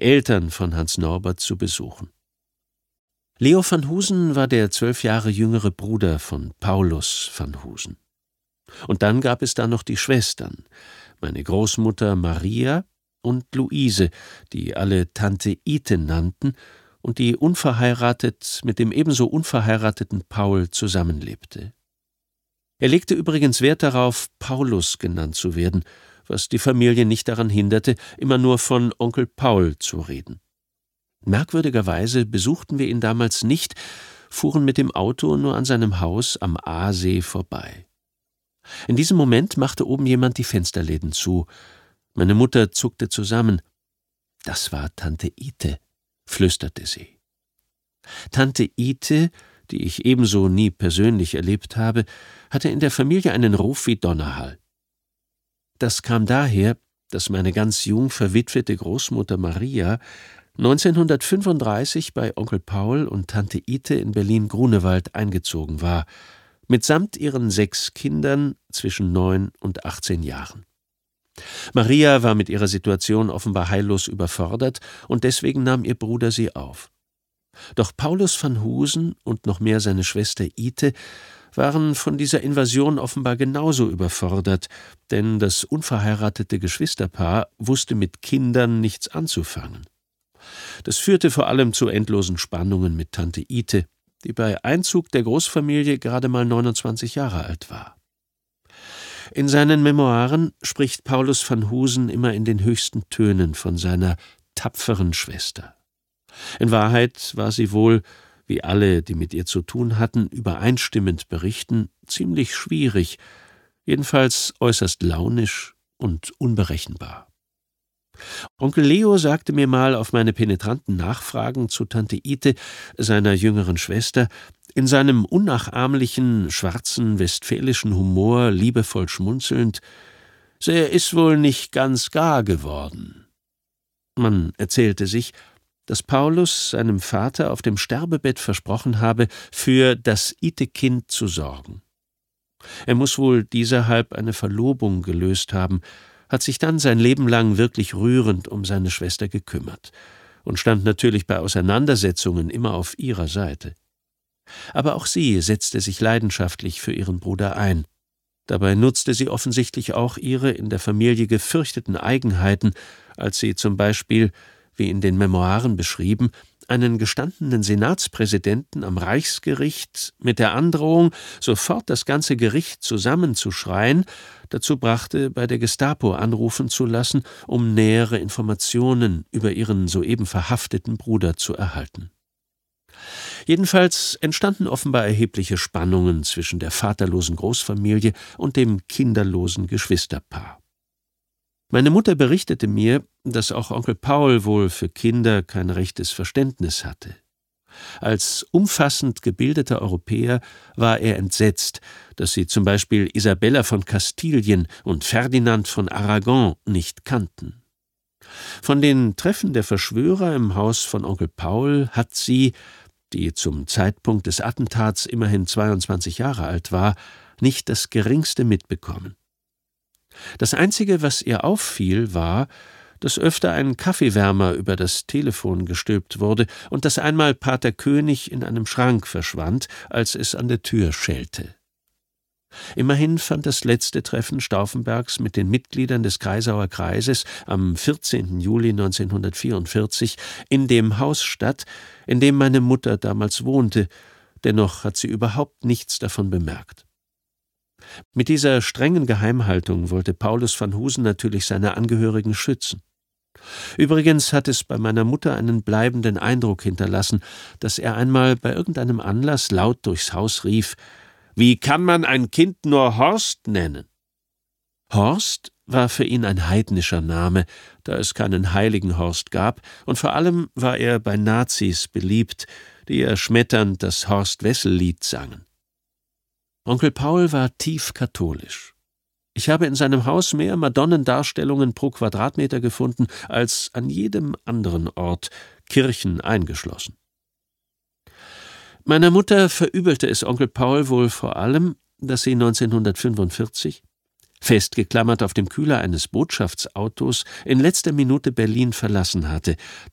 Eltern von Hans Norbert zu besuchen. Leo van Husen war der 12 Jahre jüngere Bruder von Paulus van Husen. Und dann gab es da noch die Schwestern, meine Großmutter Maria und Luise, die alle Tante Ite nannten und die unverheiratet mit dem ebenso unverheirateten Paul zusammenlebte. Er legte übrigens Wert darauf, Paulus genannt zu werden, was die Familie nicht daran hinderte, immer nur von Onkel Paul zu reden. Merkwürdigerweise besuchten wir ihn damals nicht, fuhren mit dem Auto nur an seinem Haus am Aasee vorbei. In diesem Moment machte oben jemand die Fensterläden zu. Meine Mutter zuckte zusammen. »Das war Tante Ite«, flüsterte sie. Tante Ite, die ich ebenso nie persönlich erlebt habe, hatte in der Familie einen Ruf wie Donnerhall. Das kam daher, dass meine ganz jung verwitwete Großmutter Maria 1935 bei Onkel Paul und Tante Ite in Berlin-Grunewald eingezogen war, mitsamt ihren 6 Kindern zwischen 9 und 18 Jahren. Maria war mit ihrer Situation offenbar heillos überfordert und deswegen nahm ihr Bruder sie auf. Doch Paulus van Husen und noch mehr seine Schwester Ite waren von dieser Invasion offenbar genauso überfordert, denn das unverheiratete Geschwisterpaar wusste mit Kindern nichts anzufangen. Das führte vor allem zu endlosen Spannungen mit Tante Ite, die bei Einzug der Großfamilie gerade mal 29 Jahre alt war. In seinen Memoiren spricht Paulus van Husen immer in den höchsten Tönen von seiner tapferen Schwester. In Wahrheit war sie wohl, wie alle, die mit ihr zu tun hatten, übereinstimmend berichten, ziemlich schwierig, jedenfalls äußerst launisch und unberechenbar. Onkel Leo sagte mir mal auf meine penetranten Nachfragen zu Tante Ite, seiner jüngeren Schwester, in seinem unnachahmlichen, schwarzen, westfälischen Humor liebevoll schmunzelnd, »Sie ist wohl nicht ganz gar geworden.« Man erzählte sich, dass Paulus seinem Vater auf dem Sterbebett versprochen habe, für das Ite-Kind zu sorgen. Er muss wohl dieserhalb eine Verlobung gelöst haben, hat sich dann sein Leben lang wirklich rührend um seine Schwester gekümmert und stand natürlich bei Auseinandersetzungen immer auf ihrer Seite. Aber auch sie setzte sich leidenschaftlich für ihren Bruder ein. Dabei nutzte sie offensichtlich auch ihre in der Familie gefürchteten Eigenheiten, als sie zum Beispiel, wie in den Memoiren beschrieben, einen gestandenen Senatspräsidenten am Reichsgericht mit der Androhung, sofort das ganze Gericht zusammenzuschreien, dazu brachte, bei der Gestapo anrufen zu lassen, um nähere Informationen über ihren soeben verhafteten Bruder zu erhalten. Jedenfalls entstanden offenbar erhebliche Spannungen zwischen der vaterlosen Großfamilie und dem kinderlosen Geschwisterpaar. Meine Mutter berichtete mir, dass auch Onkel Paul wohl für Kinder kein rechtes Verständnis hatte. Als umfassend gebildeter Europäer war er entsetzt, dass sie zum Beispiel Isabella von Kastilien und Ferdinand von Aragon nicht kannten. Von den Treffen der Verschwörer im Haus von Onkel Paul hat sie, die zum Zeitpunkt des Attentats immerhin 22 Jahre alt war, nicht das Geringste mitbekommen. Das Einzige, was ihr auffiel, war, dass öfter ein Kaffeewärmer über das Telefon gestülpt wurde und dass einmal Pater König in einem Schrank verschwand, als es an der Tür schellte. Immerhin fand das letzte Treffen Stauffenbergs mit den Mitgliedern des Kreisauer Kreises am 14. Juli 1944 in dem Haus statt, in dem meine Mutter damals wohnte, dennoch hat sie überhaupt nichts davon bemerkt. Mit dieser strengen Geheimhaltung wollte Paulus van Husen natürlich seine Angehörigen schützen. Übrigens hat es bei meiner Mutter einen bleibenden Eindruck hinterlassen, dass er einmal bei irgendeinem Anlass laut durchs Haus rief: »Wie kann man ein Kind nur Horst nennen?« Horst war für ihn ein heidnischer Name, da es keinen heiligen Horst gab, und vor allem war er bei Nazis beliebt, die erschmetternd das Horst-Wessel-Lied sangen. Onkel Paul war tief katholisch. Ich habe in seinem Haus mehr Madonnendarstellungen pro Quadratmeter gefunden als an jedem anderen Ort, Kirchen eingeschlossen. Meiner Mutter verübelte es Onkel Paul wohl vor allem, dass sie 1945, festgeklammert auf dem Kühler eines Botschaftsautos, in letzter Minute Berlin verlassen hatte,